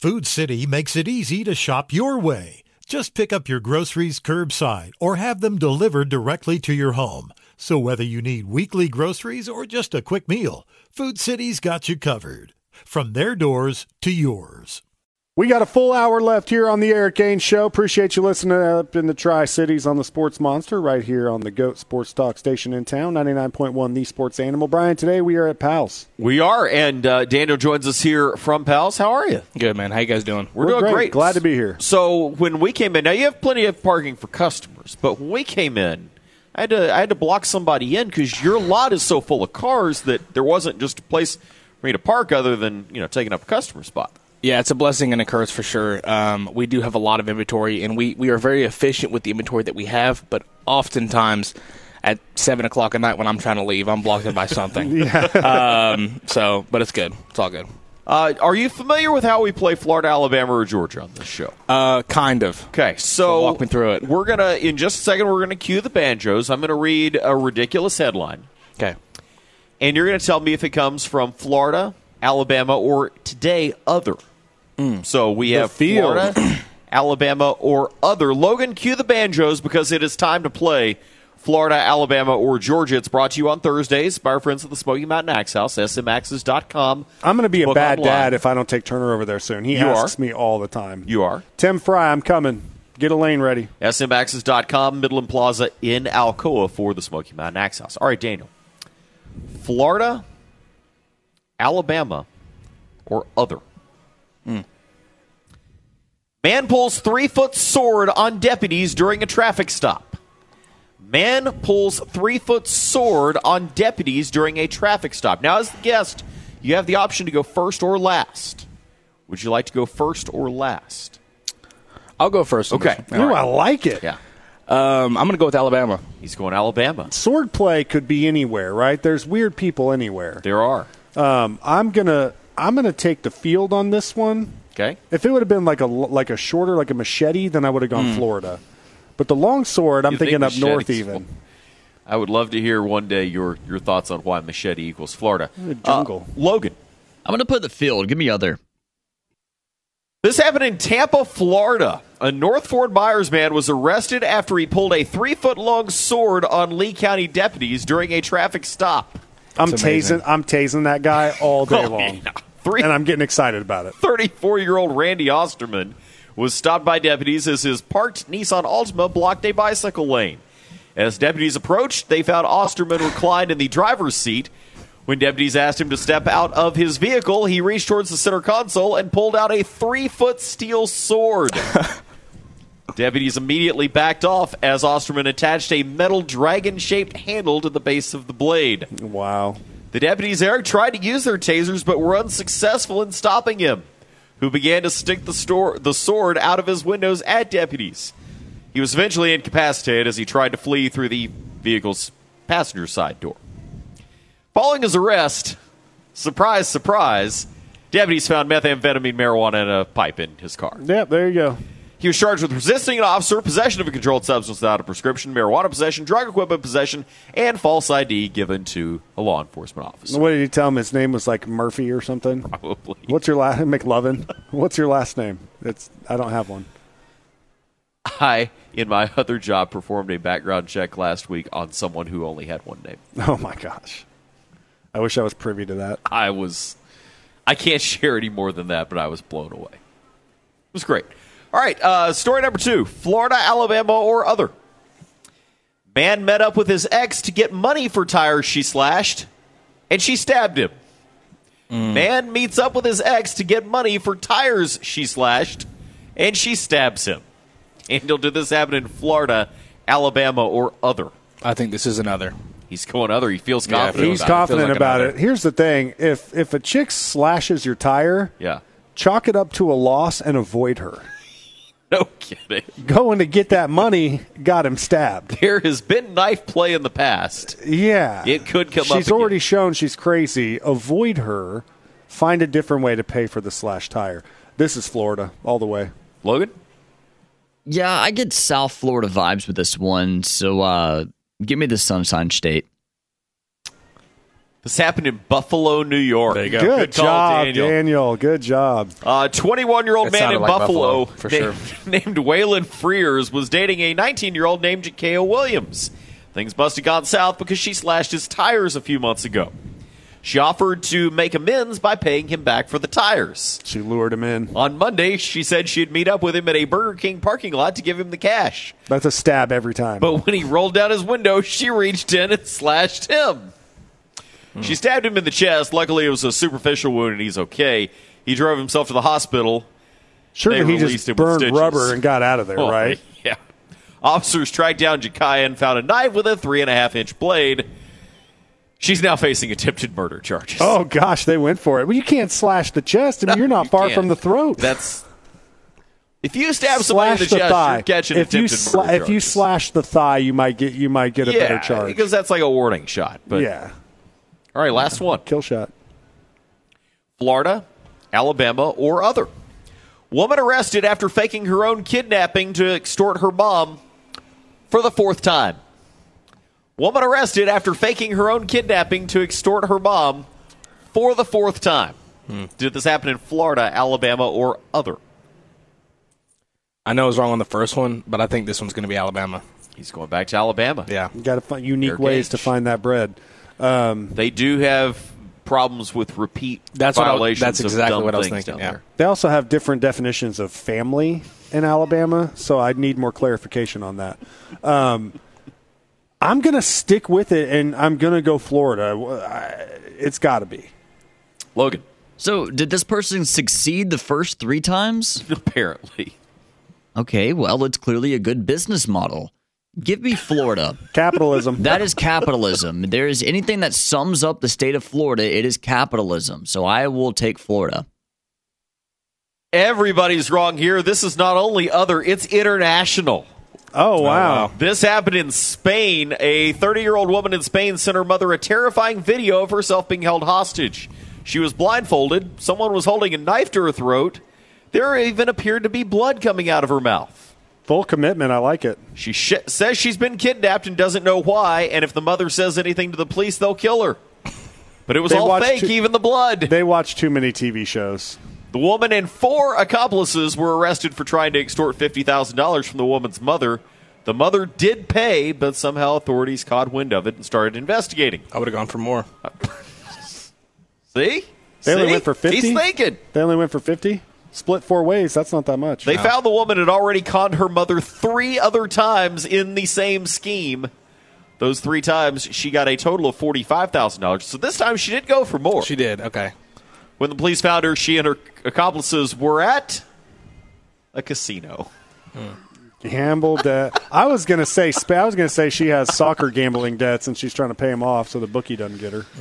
Food City makes it easy to shop your way. Just pick up your groceries curbside or have them delivered directly to your home. So whether you need weekly groceries or just a quick meal, Food City's got you covered. From their doors to yours. We got a full hour left here on the Eric Gaines Show. Appreciate you listening up in the Tri-Cities on the Sports Monster right here on the GOAT Sports Talk station in town, 99.1 The Sports Animal. Brian, today we are at Pals. We are, and Daniel joins us here from Pals. How are you? Good, man. How you guys doing? We're doing great. Glad to be here. So when we came in, now you have plenty of parking for customers, but when we came in, I had to block somebody in because your lot is so full of cars that there wasn't just a place for me to park other than taking up a customer spot. Yeah, it's a blessing and a curse for sure. We do have a lot of inventory, and we are very efficient with the inventory that we have, but oftentimes at 7 o'clock at night when I'm trying to leave, I'm blocked in by something. But it's good. It's all good. Are you familiar with how we play Florida, Alabama, or Georgia on this show? Kind of. Okay, so walk me through it. We're going to, in just a second, we're going to cue the banjos. I'm going to read a ridiculous headline. Okay. And you're going to tell me if it comes from Florida, Alabama, or today, other. So we have Florida, Alabama, or other. Logan, cue the banjos because it is time to play Florida, Alabama, or Georgia. It's brought to you on Thursdays by our friends at the Smoky Mountain Axe House, smaxes.com. I'm going to be a bad dad if I don't take Turner over there soon. He asks me all the time. You are. Tim Fry, I'm coming. Get a lane ready. smaxes.com, Midland Plaza in Alcoa for the Smoky Mountain Axe House. All right, Daniel. Florida, Alabama, or other. Man pulls 3-foot sword on deputies during a traffic stop. Man pulls 3-foot sword on deputies during a traffic stop. Now, as the guest, you have the option to go first or last. Would you like to go first or last? I'll go first. Okay. Ooh, I like it. Yeah. I'm going to go with Alabama. He's going Alabama. Sword play could be anywhere, right? There's weird people anywhere. There are. I'm gonna take the field on this one. Okay. If it would have been like a shorter, like a machete, then I would have gone Florida. But the long sword, I'm thinking up north even. I would love to hear one day your thoughts on why machete equals Florida. Jungle. Logan. I'm going to put the field. Give me other. This happened in Tampa, Florida. A North Fort Myers man was arrested after he pulled a 3-foot-long sword on Lee County deputies during a traffic stop. I'm tasing that guy all day long. Yeah. And I'm getting excited about it. 34-year-old Randy Osterman was stopped by deputies as his parked Nissan Altima blocked a bicycle lane. As deputies approached, they found Osterman reclined in the driver's seat. When deputies asked him to step out of his vehicle, he reached towards the center console and pulled out a 3-foot steel sword. Deputies immediately backed off as Osterman attached a metal dragon-shaped handle to the base of the blade. Wow. The deputies, Eric, tried to use their tasers but were unsuccessful in stopping him, who began to stick the sword out of his windows at deputies. He was eventually incapacitated as he tried to flee through the vehicle's passenger side door. Following his arrest, surprise, surprise, deputies found methamphetamine, marijuana, and a pipe in his car. Yep, there you go. He was charged with resisting an officer, possession of a controlled substance without a prescription, marijuana possession, drug equipment possession, and false ID given to a law enforcement officer. What did he tell him? His name was like Murphy or something? Probably. What's your last McLovin? What's your last name? I don't have one. I, in my other job, performed a background check last week on someone who only had one name. Oh, my gosh. I wish I was privy to that. I can't share any more than that, but I was blown away. It was great. All right, story number 2, Florida, Alabama, or other. Man met up with his ex to get money for tires she slashed, and she stabbed him. Man meets up with his ex to get money for tires she slashed, and she stabs him. And did this happen in Florida, Alabama, or other? I think this is another. He's going other. He feels confident. He's confident about it. Here's the thing. If a chick slashes your tire, chalk it up to a loss and avoid her. No kidding. Going to get that money got him stabbed. There has been knife play in the past. Yeah. It could come up She's already shown she's crazy. Avoid her. Find a different way to pay for the slashed tire. This is Florida all the way. Logan? Yeah, I get South Florida vibes with this one, so give me the Sunshine State. This happened in Buffalo, New York. There you go. Good call, job, Daniel. Good job. 21-year-old It man sounded in like Buffalo, Buffalo, for sure. named Waylon Frears was dating a 19-year-old named Jakaya Williams. Things must have gone south because she slashed his tires a few months ago. She offered to make amends by paying him back for the tires. She lured him in. On Monday, she said she'd meet up with him at a Burger King parking lot to give him the cash. That's a stab every time. But when he rolled down his window, she reached in and slashed him. She stabbed him in the chest. Luckily, it was a superficial wound, and he's okay. He drove himself to the hospital. Surely They he released just him with burned stitches. rubber and got out of there, Oh, right? Yeah. Officers tracked down Jakaya and found a knife with a 3.5-inch blade. She's now facing attempted murder charges. Oh, gosh, they went for it. Well, you can't slash the chest. I mean, you're not You far can't. from the throat. That's if you stab somebody in Slash the the chest, thigh. you're catching If you attempted murder if you charges. slash the thigh, you might get a better charge. because that's like a warning shot. But Yeah, all right, last one. kill shot. Florida, Alabama, or other. Woman arrested after faking her own kidnapping to extort her mom for the 4th time. Woman arrested after faking her own kidnapping to extort her mom for the 4th time. Did this happen in Florida, Alabama, or other? I know I was wrong on the first one, but I think this one's going to be Alabama. He's going back to Alabama. Yeah. You got to find unique Eric ways Gage. to find that bread. They do have problems with repeat That's violations exactly of dumb what I was things thinking. down Yeah. there. They also have different definitions of family in Alabama, so I need more clarification on that. I'm going to stick with it, and I'm going to go Florida. It's got to be. Logan, So, did this person succeed the first 3 times? apparently. Okay, well, it's clearly a good business model. Give me Florida. Capitalism. That is capitalism. There is anything that sums up the state of Florida, it is capitalism. So I will take Florida. Everybody's wrong here. This is not only other, it's international. Oh, wow. This happened in Spain. A 30-year-old woman in Spain sent her mother a terrifying video of herself being held hostage. She was blindfolded. Someone was holding a knife to her throat. There even appeared to be blood coming out of her mouth. Full commitment. I like it. She says she's been kidnapped and doesn't know why, and if the mother says anything to the police, they'll kill her. But it was They all watched fake, too- even the blood. They watch too many TV shows. The woman and 4 accomplices were arrested for trying to extort $50,000 from the woman's mother. The mother did pay, but somehow authorities caught wind of it and started investigating. I would have gone for more. See? They only See? went for 50? He's thinking. They only went for 50? Split 4 ways. That's not that much. They found the woman had already conned her mother 3 other times in the same scheme. Those 3 times, she got a total of $45,000. So this time, she did go for more. She did. Okay. When the police found her, she and her accomplices were at a casino. Gamble debt. I was gonna say she has soccer gambling debts and she's trying to pay them off so the bookie doesn't get her.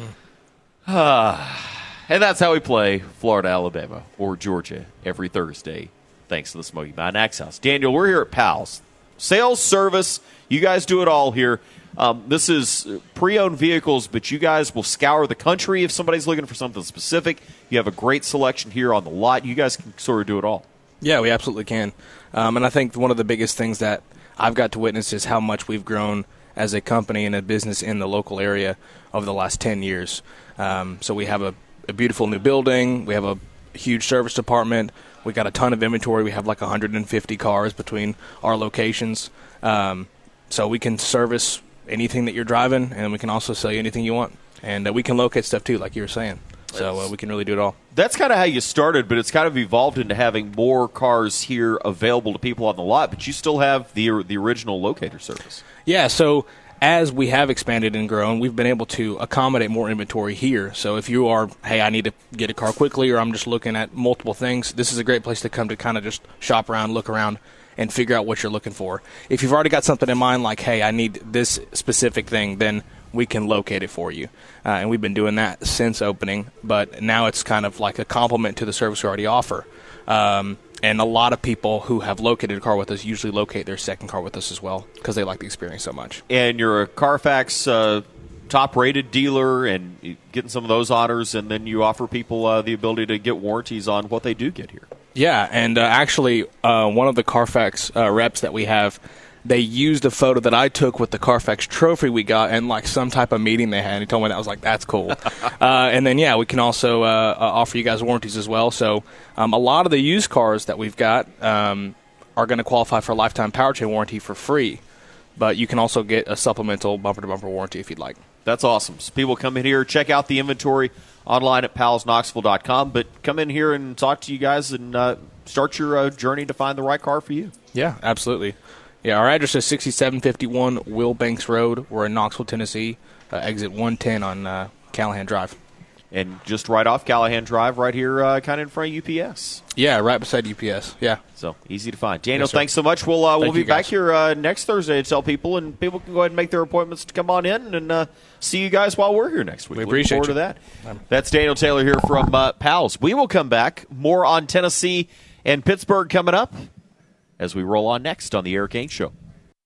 And that's how we play Florida, Alabama, or Georgia every Thursday, thanks to the Smoky Mountain Axe House. Daniel, we're here at Pals. Sales, service, you guys do it all here. This is pre-owned vehicles, but you guys will scour the country if somebody's looking for something specific. You have a great selection here on the lot. You guys can sort of do it all. Yeah, we absolutely can. And I think one of the biggest things that I've got to witness is how much we've grown as a company and a business in the local area over the last 10 years. So we have a beautiful new building. We have a huge service department. We got a ton of inventory. We have like 150 cars between our locations. So we can service anything that you're driving, and we can also sell you anything you want. And we can locate stuff too, like you were saying. So we can really do it all. That's kind of how you started, but it's kind of evolved into having more cars here available to people on the lot, but you still have the original locator service. Yeah, so as we have expanded and grown, we've been able to accommodate more inventory here. So if you are, hey, I need to get a car quickly, or I'm just looking at multiple things, this is a great place to come to kind of just shop around, look around, and figure out what you're looking for. If you've already got something in mind, like, hey, I need this specific thing, then we can locate it for you. And we've been doing that since opening, but now it's kind of like a complement to the service we already offer. And a lot of people who have located a car with us usually locate their second car with us as well because they like the experience so much. And you're a Carfax top-rated dealer and getting some of those honors, and then you offer people the ability to get warranties on what they do get here. Yeah, and actually one of the Carfax reps that we have they used a photo that I took with the Carfax trophy we got in like some type of meeting they had. And he told me that. I was like, that's cool. And then, we can also offer you guys warranties as well. So a lot of the used cars that we've got are going to qualify for a lifetime powertrain warranty for free. But you can also get a supplemental bumper-to-bumper warranty if you'd like. That's awesome. So people come in here, check out the inventory online at palsknoxville.com, but come in here and talk to you guys and start your journey to find the right car for you. Yeah, absolutely. Yeah, our address is 6751 Will Banks Road. We're in Knoxville, Tennessee, exit 110 on Callahan Drive. And just right off Callahan Drive, right here, kind of in front of UPS. Yeah, right beside UPS. Yeah. So easy to find. Daniel, Yes, sir. thanks so much. We'll be you, back guys. here next Thursday to tell people, and people can go ahead and make their appointments to come on in and see you guys while we're here next week. We Looking appreciate forward you. to that. That's Daniel Taylor here from Pals. We will come back. More on Tennessee and Pittsburgh coming up as we roll on next on the Eric Ainge Show.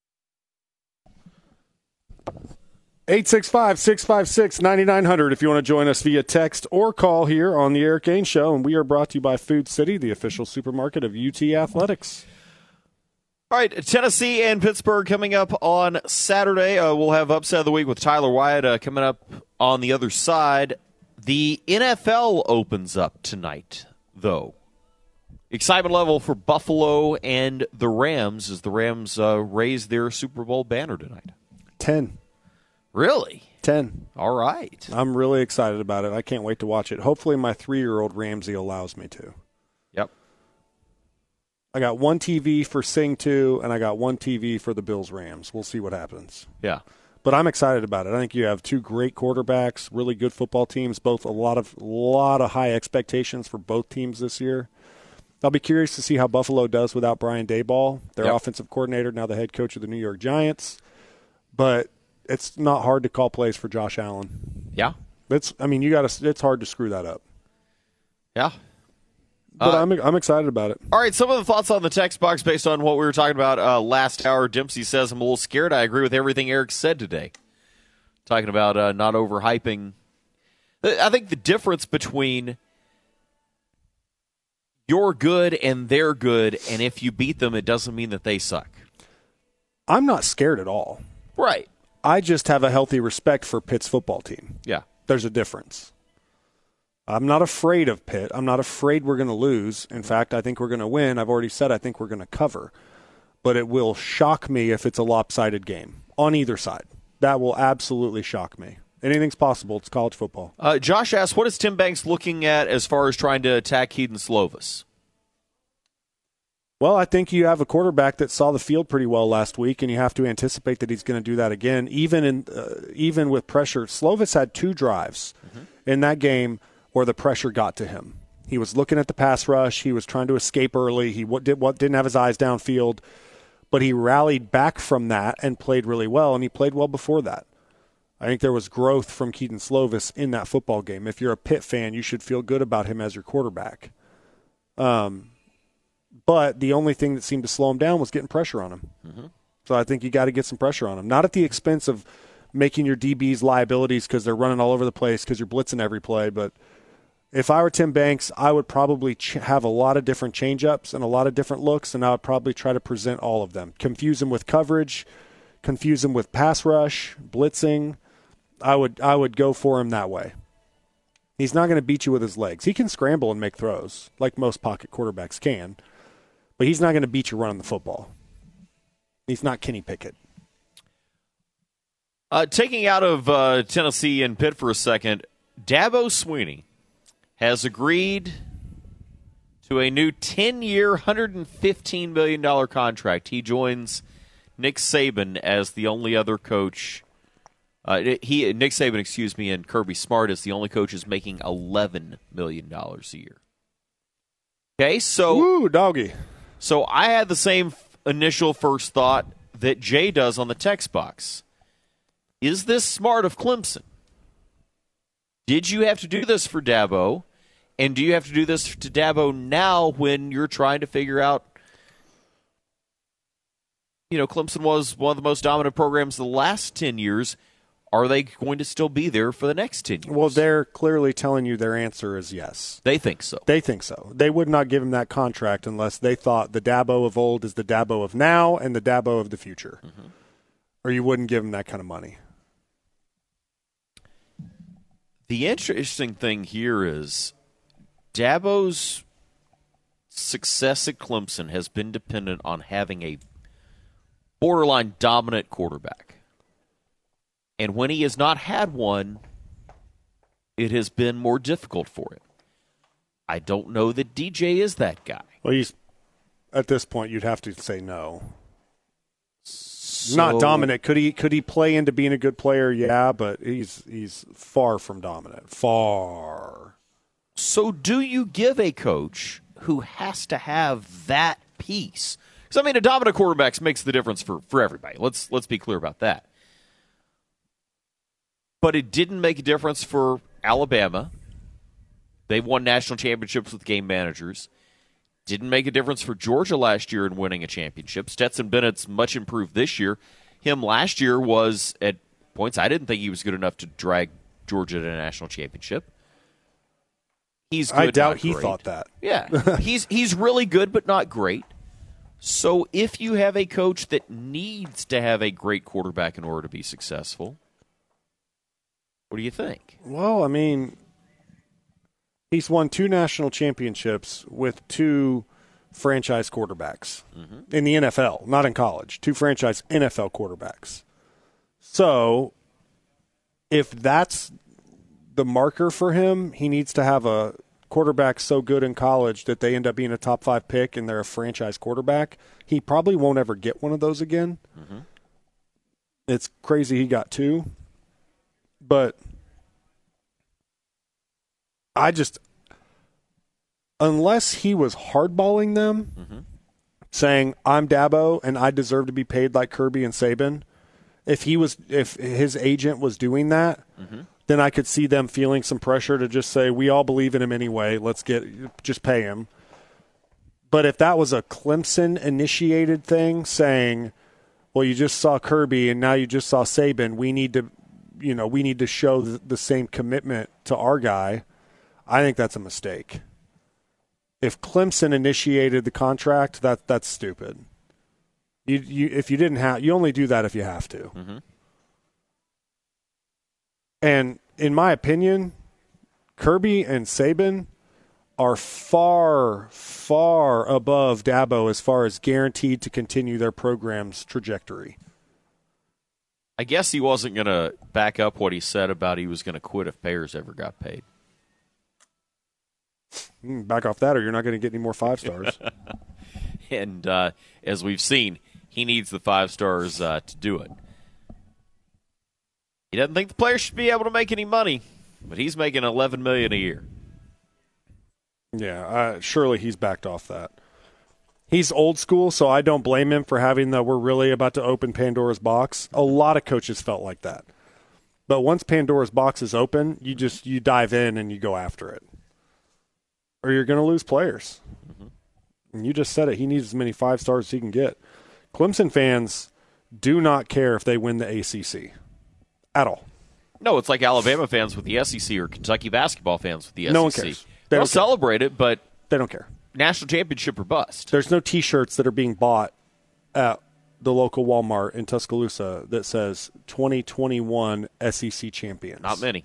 865-656-9900 if you want to join us via text or call here on the Eric Ainge Show. And we are brought to you by Food City, the official supermarket of UT Athletics. All right, Tennessee and Pittsburgh coming up on Saturday. We'll have Upset of the Week with Tyler Wyatt coming up on the other side. The NFL opens up tonight, though. Excitement level for Buffalo and the Rams as the Rams raise their Super Bowl banner tonight. 10. Really? 10. All right. I'm really excited about it. I can't wait to watch it. Hopefully my 3-year-old Ramsey allows me to. Yep. I got one TV for Sing 2, and I got one TV for the Bills-Rams. We'll see what happens. Yeah. But I'm excited about it. I think you have two great quarterbacks, really good football teams, both a lot of high expectations for both teams this year. I'll be curious to see how Buffalo does without Brian Daboll, their offensive coordinator, now the head coach of the New York Giants. But it's not hard to call plays for Josh Allen. Yeah. It's hard to screw that up. Yeah. But I'm excited about it. All right, some of the thoughts on the text box based on what we were talking about last hour. Dempsey says, I'm a little scared. I agree with everything Eric said today. Talking about not overhyping. I think the difference between you're good and they're good, and if you beat them, it doesn't mean that they suck. I'm not scared at all. Right. I just have a healthy respect for Pitt's football team. Yeah. There's a difference. I'm not afraid of Pitt. I'm not afraid we're going to lose. In fact, I think we're going to win. I've already said I think we're going to cover. But it will shock me if it's a lopsided game on either side. That will absolutely shock me. Anything's possible. It's college football. Josh asks, what is Tim Banks looking at as far as trying to attack Kedon Slovis? Well, I think you have a quarterback that saw the field pretty well last week, and you have to anticipate that he's going to do that again, even with pressure. Slovis had 2 drives in that game where the pressure got to him. He was looking at the pass rush. He was trying to escape early. He didn't have his eyes downfield, but he rallied back from that and played really well, and he played well before that. I think there was growth from Kedon Slovis in that football game. If you're a Pitt fan, you should feel good about him as your quarterback. But the only thing that seemed to slow him down was getting pressure on him. Mm-hmm. So I think you got to get some pressure on him. Not at the expense of making your DBs liabilities because they're running all over the place because you're blitzing every play. But if I were Tim Banks, I would probably have a lot of different change-ups and a lot of different looks, and I would probably try to present all of them. Confuse him with coverage, confuse him with pass rush, blitzing. I would go for him that way. He's not going to beat you with his legs. He can scramble and make throws like most pocket quarterbacks can, but he's not going to beat you running the football. He's not Kenny Pickett. Taking out of Tennessee and Pitt for a second, Dabo Swinney has agreed to a new 10-year, $115 million contract. He joins Nick Saban as the only other coach. Nick Saban, and Kirby Smart is the only coaches making $11 million a year. Okay, so Woo, doggy. So I had the same initial first thought that Jay does on the text box. Is this smart of Clemson? Did you have to do this for Dabo? And do you have to do this to Dabo now when you're trying to figure out, Clemson was one of the most dominant programs the last 10 years. Are they going to still be there for the next 10 years? Well, they're clearly telling you their answer is yes. They think so. They think so. They would not give him that contract unless they thought the Dabo of old is the Dabo of now and the Dabo of the future. Mm-hmm. Or you wouldn't give him that kind of money. The interesting thing here is Dabo's success at Clemson has been dependent on having a borderline dominant quarterback. And when he has not had one, it has been more difficult for him. I don't know that DJ is that guy. Well, he's at this point, you'd have to say no. Not dominant. Could he play into being a good player? Yeah, but he's far from dominant. Far. So do you give a coach who has to have that piece? Because, I mean, a dominant quarterback makes the difference for everybody. Let's be clear about that. But it didn't make a difference for Alabama. They've won national championships with game managers. Didn't make a difference for Georgia last year in winning a championship. Stetson Bennett's much improved this year. Him last year was, at points, I didn't think he was good enough to drag Georgia to a national championship. He's good, I doubt he great. thought that. Yeah. he's really good, but not great. So if you have a coach that needs to have a great quarterback in order to be successful, what do you think? Well, I mean, he's won 2 national championships with 2 franchise quarterbacks in the NFL, not in college. 2 franchise NFL quarterbacks. So if that's the marker for him, he needs to have a quarterback so good in college that they end up being a top 5 pick and they're a franchise quarterback. He probably won't ever get one of those again. Mm-hmm. It's crazy he got 2. But unless he was hardballing them, saying, I'm Dabo and I deserve to be paid like Kirby and Saban, if his agent was doing that, then I could see them feeling some pressure to just say, we all believe in him anyway, just pay him. But if that was a Clemson-initiated thing, saying, well, you just saw Kirby and now you just saw Saban, we need to show the same commitment to our guy, I think that's a mistake. If Clemson initiated the contract, that's stupid. If you didn't have, you only do that if you have to. Mm-hmm. And in my opinion, Kirby and Saban are far, far above Dabo as far as guaranteed to continue their program's trajectory. I guess he wasn't going to back up what he said about he was going to quit if payers ever got paid. Back off that or you're not going to get any more 5 stars. And as we've seen, he needs the 5 stars to do it. He doesn't think the players should be able to make any money, but he's making $11 million a year. Yeah, surely he's backed off that. He's old school, so I don't blame him for having the we're really about to open Pandora's box. A lot of coaches felt like that. But once Pandora's box is open, you dive in and you go after it. Or you're going to lose players. Mm-hmm. And you just said it. He needs as many 5 stars as he can get. Clemson fans do not care if they win the ACC at all. No, it's like Alabama fans with the SEC or Kentucky basketball fans with the SEC. No one cares. They'll celebrate it, but they don't care. National championship or bust. There's no T-shirts that are being bought at the local Walmart in Tuscaloosa that says 2021 SEC champions. Not many.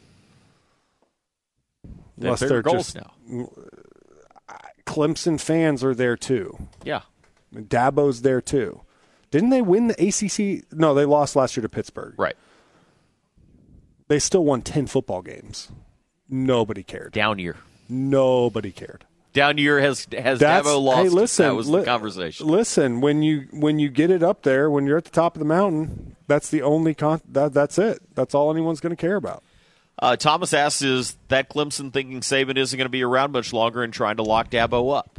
Unless they're goals just now. Clemson fans are there too. Yeah. Dabo's there too. Didn't they win the ACC? No, they lost last year to Pittsburgh. Right. They still won 10 football games. Nobody cared. Down year. Nobody cared. Down year has Dabo lost. Hey, listen, that was the conversation. Listen, when you get it up there, when you're at the top of the mountain, that's the only that's it. That's all anyone's going to care about. Thomas asks, is that Clemson thinking Saban isn't going to be around much longer and trying to lock Dabo up?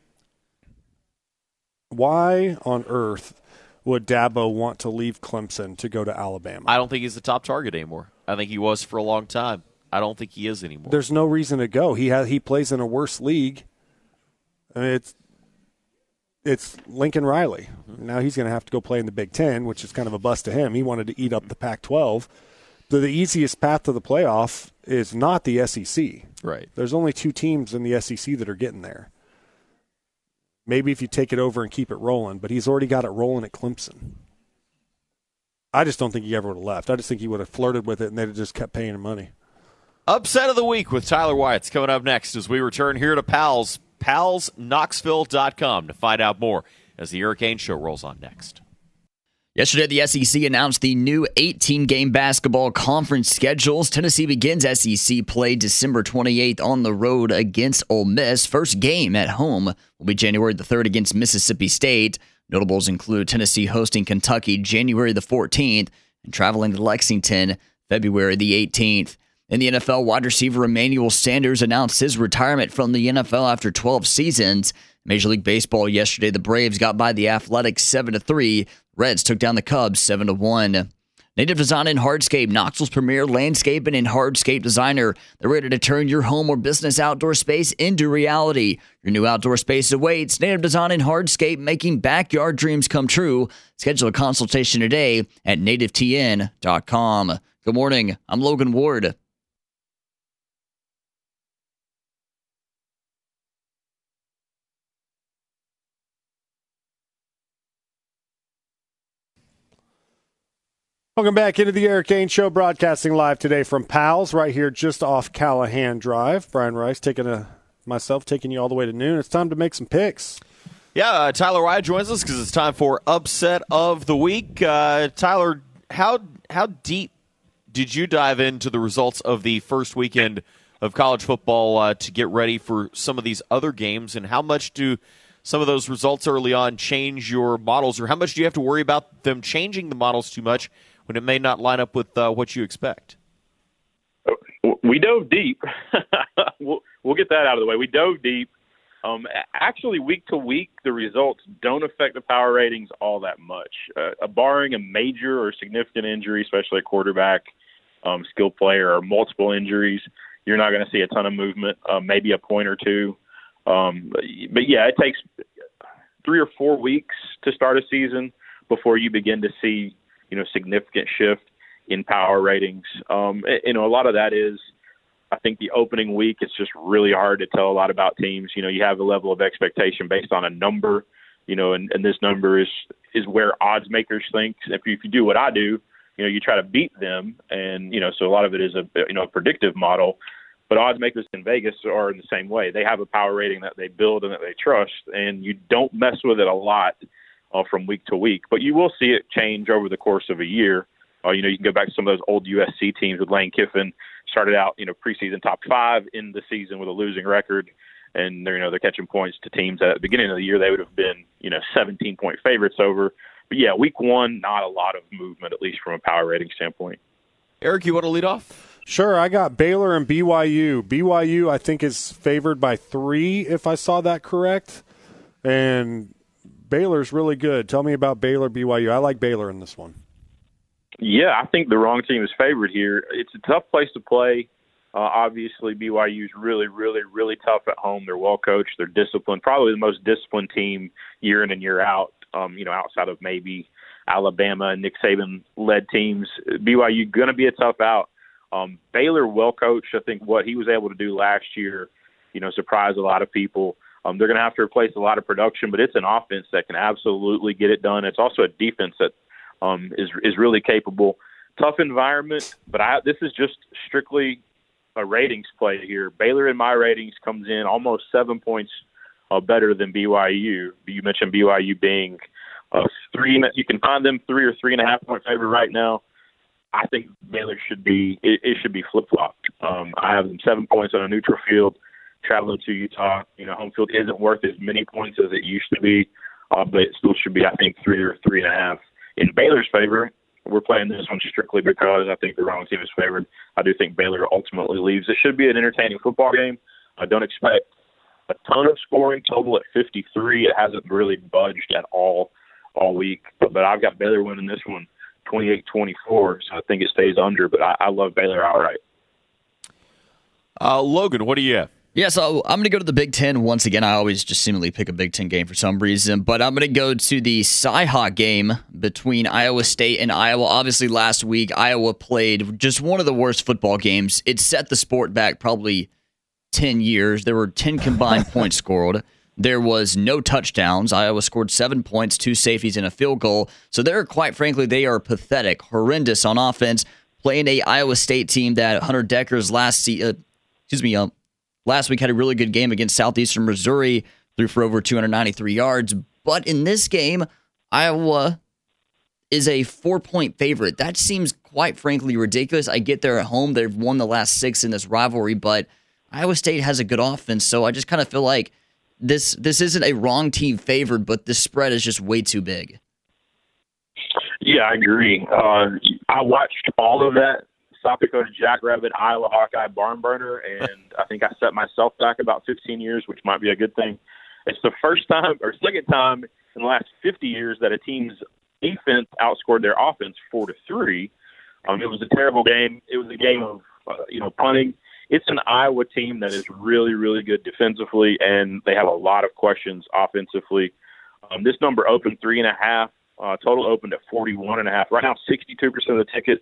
Why on earth would Dabo want to leave Clemson to go to Alabama? I don't think he's the top target anymore. I think he was for a long time. I don't think he is anymore. There's no reason to go. He plays in a worse league. I mean, it's Lincoln Riley. Mm-hmm. Now he's going to have to go play in the Big Ten, which is kind of a bust to him. He wanted to eat up the Pac-12. the easiest path to the playoff is not the SEC. Right. There's only 2 teams in the SEC that are getting there. Maybe if you take it over and keep it rolling, but he's already got it rolling at Clemson. I just don't think he ever would have left. I just think he would have flirted with it and they'd have just kept paying him money. Upset of the week with Tyler Wyatt's coming up next as we return here to Pals, palsknoxville.com to find out more as the Hurricane Show rolls on next. Yesterday, the SEC announced the new 18-game basketball conference schedules. Tennessee begins SEC play December 28th on the road against Ole Miss. First game at home will be January the 3rd against Mississippi State. Notables include Tennessee hosting Kentucky January the 14th and traveling to Lexington February the 18th. In the NFL, wide receiver Emmanuel Sanders announced his retirement from the NFL after 12 seasons. Major League Baseball yesterday, the Braves got by the Athletics 7-3. Reds took down the Cubs 7-1. Native Design and Hardscape, Knoxville's premier landscaping and hardscape designer. They're ready to turn your home or business outdoor space into reality. Your new outdoor space awaits. Native Design and Hardscape, making backyard dreams come true. Schedule a consultation today at nativetn.com. Good morning. I'm Logan Ward. Welcome back into the Eric Kane Show, broadcasting live today from Pals, right here just off Callahan Drive. Brian Rice myself taking you all the way to noon. It's time to make some picks. Yeah, Tyler Wyatt joins us because it's time for Upset of the Week. Tyler, how deep did you dive into the results of the first weekend of college football to get ready for some of these other games, and how much do some of those results early on change your models, or how much do you have to worry about them changing the models too much when it may not line up with what you expect? We dove deep. We'll get that out of the way. We dove deep. Actually, week to week, the results don't affect the power ratings all that much. Barring a major or significant injury, especially at quarterback, skill player, or multiple injuries, you're not going to see a ton of movement, maybe a point or two. But yeah, it takes 3 or 4 weeks to start a season before you begin to see, significant shift in power ratings. A lot of that is, I think the opening week, it's just really hard to tell a lot about teams. You have a level of expectation based on a number, and this number is where odds makers think. If you do what I do, you try to beat them. And, so a lot of it is a predictive model. But odds makers in Vegas are in the same way. They have a power rating that they build and that they trust, and you don't mess with it a lot from week to week. But you will see it change over the course of a year. You can go back to some of those old USC teams with Lane Kiffin. Started out, preseason top 5 in the season with a losing record, and they're catching points to teams that at the beginning of the year they would have been 17-point favorites over. But yeah, week 1, not a lot of movement, at least from a power rating standpoint. Eric, you want to lead off? Sure, I got Baylor and BYU. BYU, I think, is favored by 3, if I saw that correct. And Baylor's really good. Tell me about Baylor, BYU. I like Baylor in this one. Yeah, I think the wrong team is favored here. It's a tough place to play. Obviously, BYU is really, really, really tough at home. They're well coached. They're disciplined. Probably the most disciplined team year in and year out, outside of maybe Alabama and Nick Saban-led teams. BYU going to be a tough out. Baylor, well coached. I think what he was able to do last year, surprised a lot of people. They're going to have to replace a lot of production, but it's an offense that can absolutely get it done. It's also a defense that is really capable. Tough environment, but this is just strictly a ratings play here. Baylor in my ratings comes in almost 7 points better than BYU. You mentioned BYU being 3. You can find them 3 or 3.5 point favorite right now. I think Baylor should be flip flopped. I have them 7 points on a neutral field, traveling to Utah. Home field isn't worth as many points as it used to be, but it still should be, I think, 3 or 3.5. In Baylor's favor, we're playing this one strictly because I think the wrong team is favored. I do think Baylor ultimately leaves. It should be an entertaining football game. I don't expect a ton of scoring, total at 53. It hasn't really budged at all week. But I've got Baylor winning this one 28-24, so I think it stays under. But I love Baylor outright. Logan, what do you have? Yeah, so I'm going to go to the Big Ten once again. I always just seemingly pick a Big Ten game for some reason, but I'm going to go to the Cy-Hawk game between Iowa State and Iowa. Obviously, last week, Iowa played just one of the worst football games. It set the sport back probably 10 years. There were 10 combined points scored. There was no touchdowns. Iowa scored 7 points, 2 safeties, and a field goal. So they're, quite frankly, they are pathetic, horrendous on offense, playing a Iowa State team that Hunter Decker's last week had a really good game against Southeastern Missouri, threw for over 293 yards. But in this game, Iowa is a 4-point favorite. That seems quite frankly ridiculous. I get they're at home. They've won the last 6 in this rivalry, but Iowa State has a good offense. So I just kind of feel like this isn't a wrong team favored, but this spread is just way too big. Yeah, I agree. I watched all of that South Dakota Jackrabbit, Iowa Hawkeye barn burner, and I think I set myself back about 15 years, which might be a good thing. It's the first time or second time in the last 50 years that a team's defense outscored their offense 4-3. It was a terrible game. It was a game of punting. It's an Iowa team that is really, really good defensively, and they have a lot of questions offensively. This number opened 3.5. Total opened at 41.5. Right now, 62% of the tickets,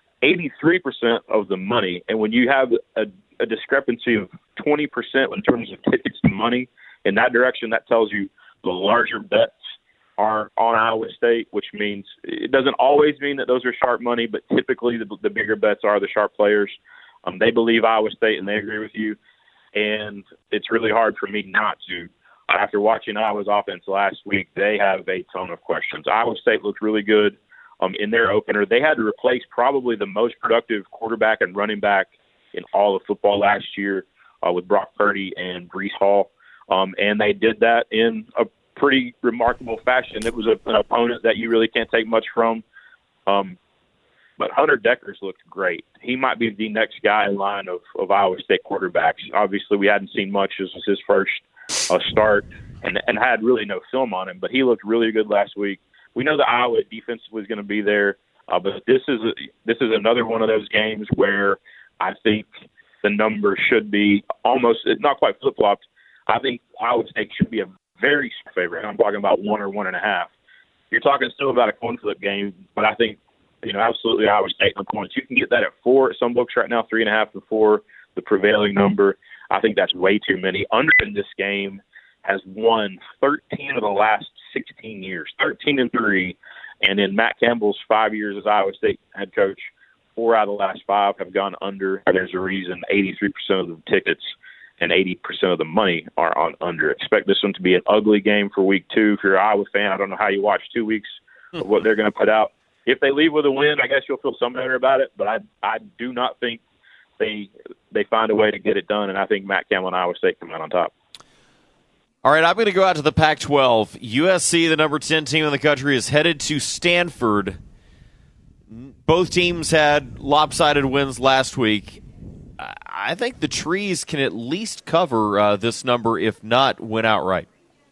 83% of the money. And when you have a discrepancy of 20% in terms of tickets to money in that direction, that tells you the larger bets are on Iowa State, which means it doesn't always mean that those are sharp money, but typically the bigger bets are the sharp players. They believe Iowa State, and they agree with you. And it's really hard for me not to. After watching Iowa's offense last week, they have a ton of questions. Iowa State looked really good in their opener. They had to replace probably the most productive quarterback and running back in all of football last year with Brock Purdy and Breece Hall. And they did that in a pretty remarkable fashion. It was an opponent that you really can't take much from. But Hunter Deckers looked great. He might be the next guy in line of Iowa State quarterbacks. Obviously, we hadn't seen much. This was his first start and had really no film on him, but he looked really good last week. We know the Iowa defense was going to be there, but this is another one of those games where I think the number should be almost not quite flip-flopped. I think Iowa State should be a very favorite. I'm talking about 1 or 1.5. You're talking still about a coin flip game, but I think absolutely Iowa State in the points. You can get that at 4 at some books right now, 3.5 to 4, the prevailing number. I think that's way too many. Under in this game has won 13 of the last 16 years, 13-3. And in Matt Campbell's 5 years as Iowa State head coach, 4 out of the last 5 have gone under. There's a reason 83% of the tickets and 80% of the money are on under. Expect this one to be an ugly game for week 2. If you're an Iowa fan, I don't know how you watch 2 weeks of what they're going to put out. If they leave with a win, I guess you'll feel some better about it. But I do not think they find a way to get it done, and I think Matt Campbell and Iowa State come out on top. All right, I'm going to go out to the Pac-12. USC, the number 10 team in the country, is headed to Stanford. Both teams had lopsided wins last week. I think the Trees can at least cover this number, if not win outright.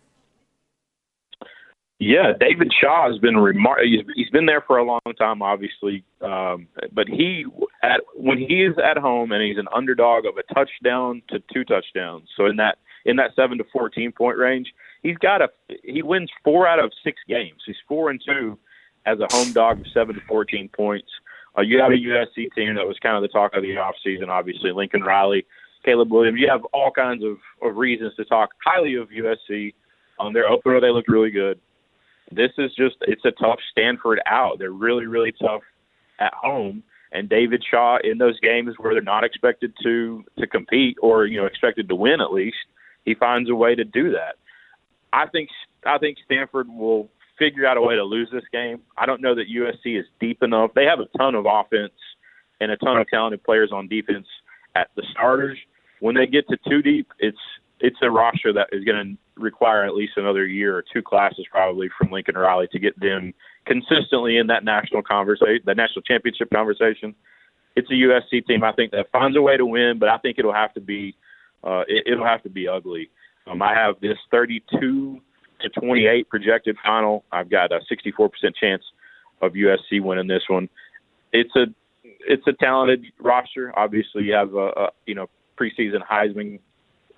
Yeah, David Shaw has been he's been there for a long time, obviously. But when he is at home and he's an underdog of a touchdown to 2 touchdowns, so in that 7 to 14 point range, he wins 4 out of 6 games. He's 4-2 as a home dog of 7 to 14 points. You have a USC team that was kind of the talk of the offseason, obviously. Lincoln Riley, Caleb Williams. You have all kinds of reasons to talk highly of USC. On their opener, they looked really good. This is it's a tough Stanford out. They're really, really tough at home. And David Shaw, in those games where they're not expected to compete or, expected to win at least, he finds a way to do that. I think Stanford will figure out a way to lose this game. I don't know that USC is deep enough. They have a ton of offense and a ton of talented players on defense at the starters. When they get to 2 deep, it's a roster that is going to require at least another year or 2 classes probably from Lincoln Riley to get them consistently in that national conversation, the national championship conversation. It's a USC team, I think, that finds a way to win, but I think it'll have to be ugly. I have this 32-28 projected final. I've got a 64% chance of USC winning this one. It's a talented roster. Obviously, you have a preseason Heisman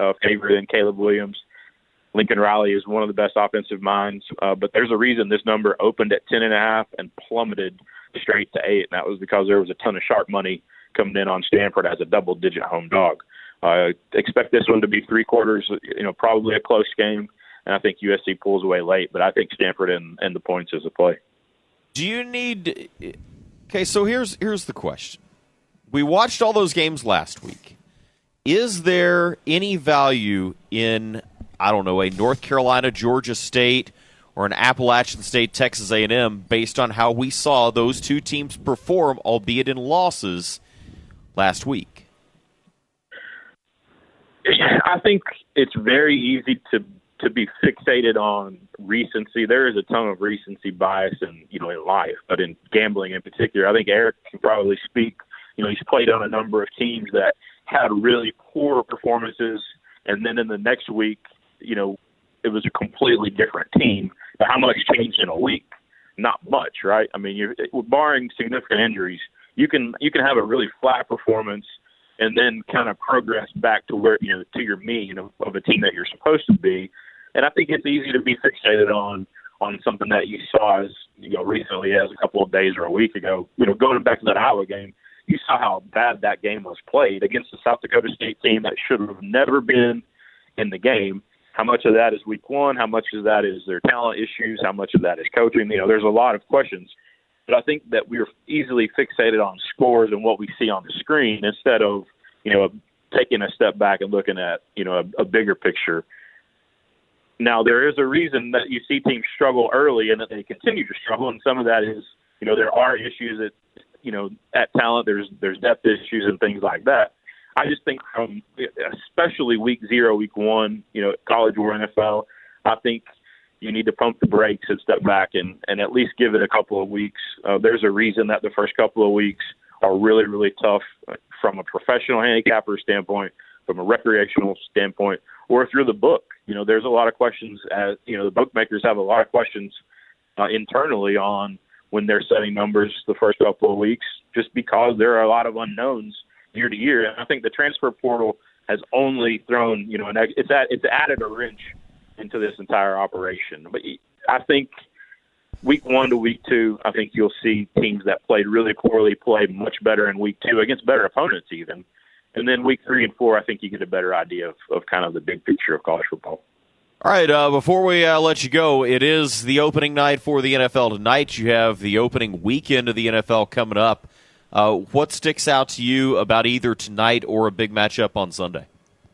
favorite than Caleb Williams. Lincoln Riley is one of the best offensive minds, but there's a reason this number opened at 10.5 and plummeted straight to 8, and that was because there was a ton of sharp money coming in on Stanford as a double-digit home dog. Expect this one to be 3/4, probably a close game, and I think USC pulls away late, but I think Stanford and the points is a play. Do you need – okay, so here's the question. We watched all those games last week. Is there any value in – I don't know, a North Carolina, Georgia State, or an Appalachian State, Texas A&M, based on how we saw those two teams perform, albeit in losses, last week? I think it's very easy to be fixated on recency. There is a ton of recency bias in life, but in gambling in particular, I think Eric can probably speak. He's played on a number of teams that had really poor performances, and then in the next week, it was a completely different team. But how much changed in a week? Not much, right? I mean, barring significant injuries, you can have a really flat performance and then kind of progress back to where to your mean of a team that you're supposed to be. And I think it's easy to be fixated on something that you saw as recently as a couple of days or a week ago. Going back to that Iowa game, you saw how bad that game was played against the South Dakota State team that should have never been in the game. How much of that is week one? How much of that is their talent issues? How much of that is coaching? There's a lot of questions. But I think that we're easily fixated on scores and what we see on the screen instead of, taking a step back and looking at, a bigger picture. Now, there is a reason that you see teams struggle early and that they continue to struggle, and some of that is, there are issues at talent. There's depth issues and things like that. I just think from especially week 0, week 1, college or NFL, I think you need to pump the brakes and step back and at least give it a couple of weeks. There's a reason that the first couple of weeks are really, really tough from a professional handicapper standpoint, from a recreational standpoint, or through the book. There's a lot of questions the bookmakers have a lot of questions internally on when they're setting numbers the first couple of weeks, just because there are a lot of unknowns year to year. And I think the transfer portal has only thrown, it's added a wrench into this entire operation. But I think week 1 to week 2, I think you'll see teams that played really poorly play much better in week 2 against better opponents even. And then week 3 and 4, I think you get a better idea of kind of the big picture of college football. All right, before we let you go, it is the opening night for the NFL tonight. You have the opening weekend of the NFL coming up. What sticks out to you about either tonight or a big matchup on Sunday?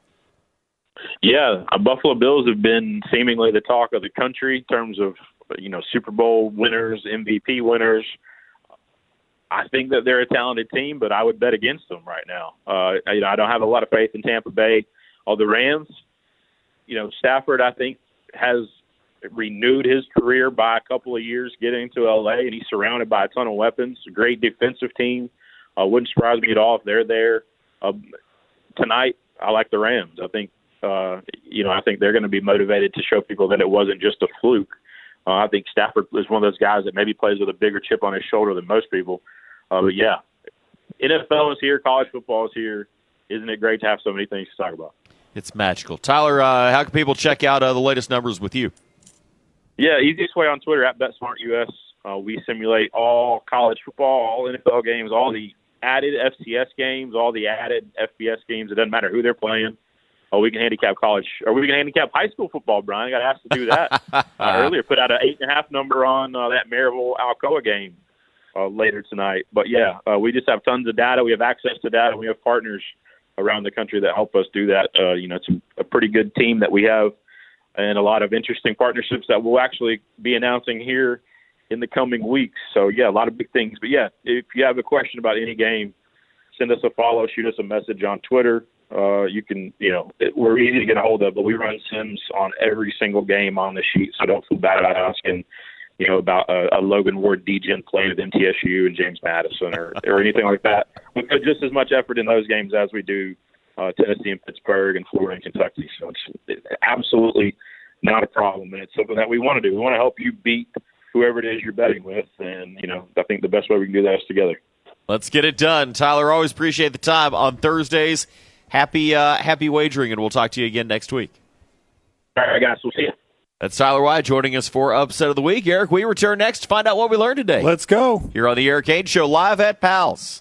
Yeah, Buffalo Bills have been seemingly the talk of the country in terms of, Super Bowl winners, MVP winners. I think that they're a talented team, but I would bet against them right now. I don't have a lot of faith in Tampa Bay or the Rams. Stafford, I think, has renewed his career by a couple of years getting to L.A., and he's surrounded by a ton of weapons, a great defensive team. Wouldn't surprise me at all if they're there. Tonight, I like the Rams. I think, I think they're going to be motivated to show people that it wasn't just a fluke. I think Stafford is one of those guys that maybe plays with a bigger chip on his shoulder than most people. But, yeah, NFL is here. College football is here. Isn't it great to have so many things to talk about? It's magical. Tyler, how can people check out the latest numbers with you? Yeah, easiest way on Twitter, at BetSmartUS. We simulate all college football, all NFL games, all the added FCS games, all the added FBS games. It doesn't matter who they're playing. We can handicap college, or we can handicap high school football, Brian. I got asked to do that earlier. Put out an 8.5 number on that Maryville-Alcoa game later tonight. But, yeah, we just have tons of data. We have access to data. We have partners around the country that help us do that. It's a pretty good team that we have and a lot of interesting partnerships that we'll actually be announcing here in the coming weeks. So, yeah, a lot of big things. But, yeah, if you have a question about any game, send us a follow, shoot us a message on Twitter. You can, we're easy to get a hold of, but we run sims on every single game on the sheet, so don't feel bad about asking, about a Logan Ward DGen play with MTSU and James Madison or anything like that. We put just as much effort in those games as we do Tennessee and Pittsburgh and Florida and Kentucky. So it's absolutely not a problem, and it's something that we want to do. We want to help you beat whoever it is you're betting with, and, I think the best way we can do that is together. Let's get it done. Tyler, always appreciate the time on Thursdays. happy wagering, and we'll talk to you again next week. All right, guys. We'll see you. That's Tyler White joining us for Upset of the Week. Eric, we return next to find out what we learned today. Let's go. Here on the Eric Cain Show, live at Pals.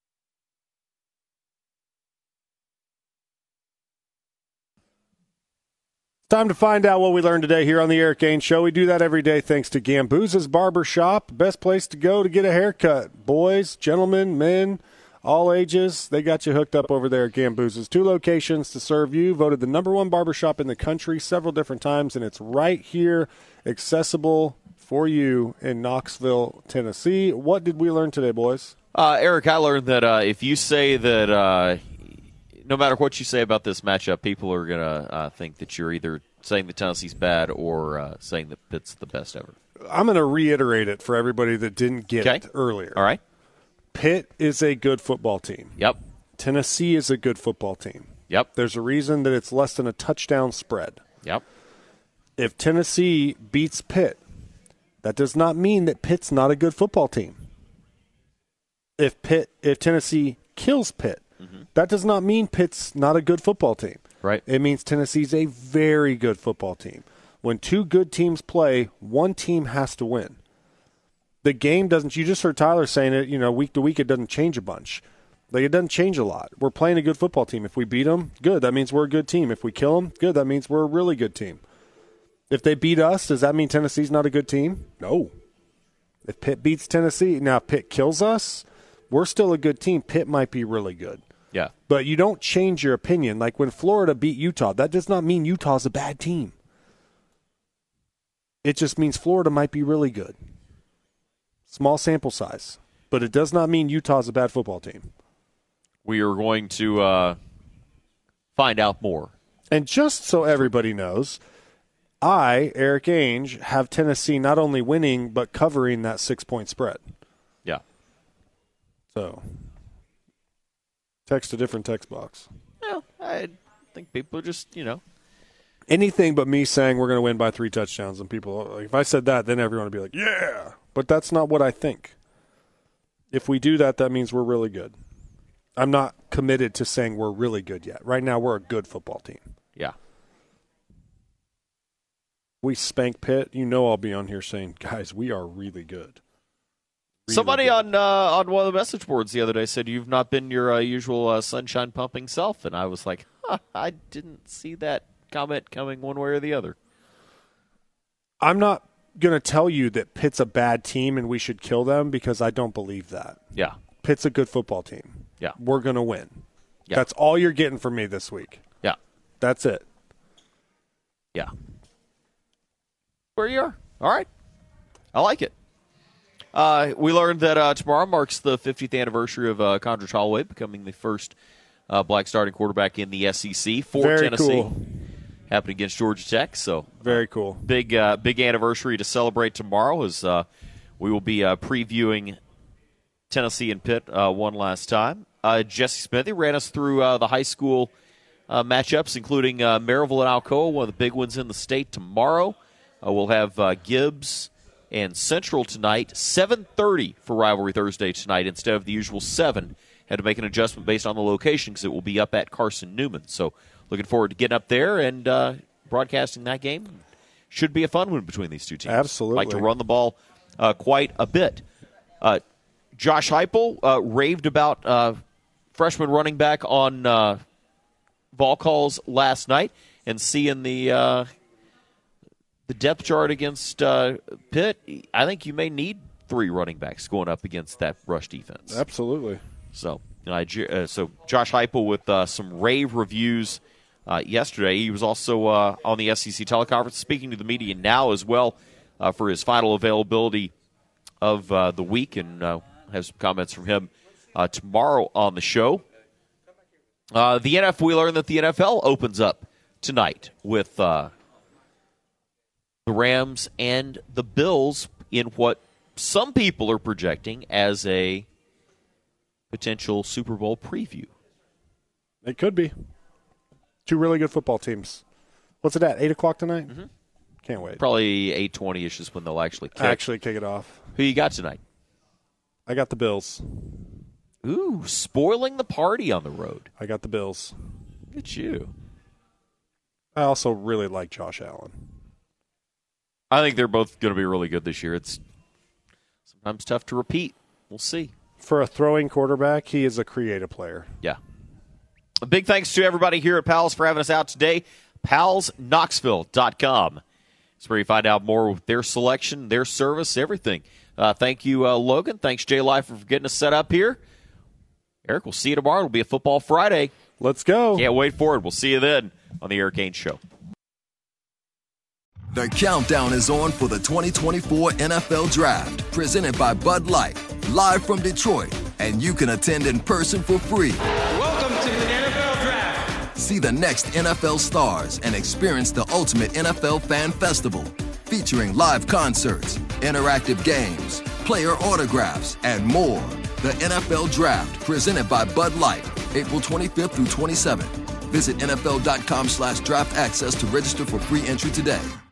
Time to find out what we learned today here on the Eric Cain Show. We do that every day thanks to Gambuza's Barber Shop. Best place to go to get a haircut. Boys, gentlemen, men, all ages, they got you hooked up over there at Gambuza's. 2 locations to serve you. Voted the #1 barbershop in the country several different times, and it's right here, accessible for you in Knoxville, Tennessee. What did we learn today, boys? Eric, I learned that if you say that no matter what you say about this matchup, people are going to think that you're either saying that Tennessee's bad or saying that Pitt's the best ever. I'm going to reiterate it for everybody that didn't get it earlier. All right. Pitt is a good football team. Yep. Tennessee is a good football team. Yep. There's a reason that it's less than a touchdown spread. Yep. If Tennessee beats Pitt, that does not mean that Pitt's not a good football team. If Tennessee kills Pitt, that does not mean Pitt's not a good football team. Right. It means Tennessee's a very good football team. When 2 good teams play, one team has to win. The game doesn't – you just heard Tyler saying it, week to week it doesn't change a bunch. Like, it doesn't change a lot. We're playing a good football team. If we beat them, good. That means we're a good team. If we kill them, good. That means we're a really good team. If they beat us, does that mean Tennessee's not a good team? No. If Pitt beats Tennessee, now Pitt kills us, we're still a good team. Pitt might be really good. Yeah. But you don't change your opinion. Like when Florida beat Utah, that does not mean Utah's a bad team. It just means Florida might be really good. Small sample size. But it does not mean Utah's a bad football team. We are going to find out more. And just so everybody knows, I, Eric Ainge, have Tennessee not only winning but covering that 6-point spread. Yeah. So, text a different text box. Yeah, I think people are just, Anything but me saying we're going to win by 3 touchdowns, and people, like, if I said that, then everyone would be like, yeah. But that's not what I think. If we do that, that means we're really good. I'm not committed to saying we're really good yet. Right now, we're a good football team. Yeah. We spank Pitt, I'll be on here saying, guys, we are really good. Really Somebody good. on one of the message boards the other day said you've not been your usual sunshine pumping self, and I was like, I didn't see that comment coming one way or the other. I'm not going to tell you that Pitt's a bad team and we should kill them because I don't believe that. Yeah. Pitt's a good football team. Yeah. We're going to win. Yeah. That's all you're getting from me this week. Yeah. That's it. Yeah. Where you are. All right. I like it. We learned that tomorrow marks the 50th anniversary of Condredge Holloway becoming the first black starting quarterback in the SEC for Very Tennessee. Cool. Happened against Georgia Tech. So very cool. Big anniversary to celebrate tomorrow as we will be previewing Tennessee and Pitt one last time. Jesse Smithy ran us through the high school matchups, including Maryville and Alcoa, one of the big ones in the state tomorrow. We'll have Gibbs and Central tonight, 7:30 for Rivalry Thursday tonight instead of the usual 7. Had to make an adjustment based on the location because it will be up at Carson Newman. So looking forward to getting up there and broadcasting that game. Should be a fun one between these two teams. Absolutely. Like to run the ball quite a bit. Josh Heupel raved about freshman running back on ball calls last night and seeing the depth chart against Pitt. I think you may need 3 running backs going up against that rush defense. Absolutely. So, so Josh Heupel with some rave reviews yesterday. He was also on the SEC teleconference speaking to the media now as well for his final availability of the week, and have some comments from him tomorrow on the show. We learned that the NFL opens up tonight with the Rams and the Bills in what some people are projecting as a potential Super Bowl preview. It could be. 2 really good football teams. What's it at, 8 o'clock tonight? Mm-hmm. Can't wait. Probably 8:20-ish is when they'll actually kick Kick it off. Who you got tonight? I got the Bills. Ooh, spoiling the party on the road. I got the Bills. Look at you. I also really like Josh Allen. I think they're both going to be really good this year. It's sometimes tough to repeat. We'll see. For a throwing quarterback, he is a creative player. Yeah. A big thanks to everybody here at Pals for having us out today. PalsKnoxville.com. It's where you find out more with their selection, their service, everything. Thank you, Logan. Thanks, Jay Lifer, for getting us set up here. Eric, we'll see you tomorrow. It'll be a Football Friday. Let's go. Can't wait for it. We'll see you then on the Eric Gaines Show. The countdown is on for the 2024 NFL Draft, presented by Bud Light, live from Detroit, and you can attend in person for free. Welcome to the NFL Draft. See the next NFL stars and experience the ultimate NFL fan festival, featuring live concerts, interactive games, player autographs, and more. The NFL Draft, presented by Bud Light, April 25th through 27th. Visit NFL.com/draft access to register for free entry today.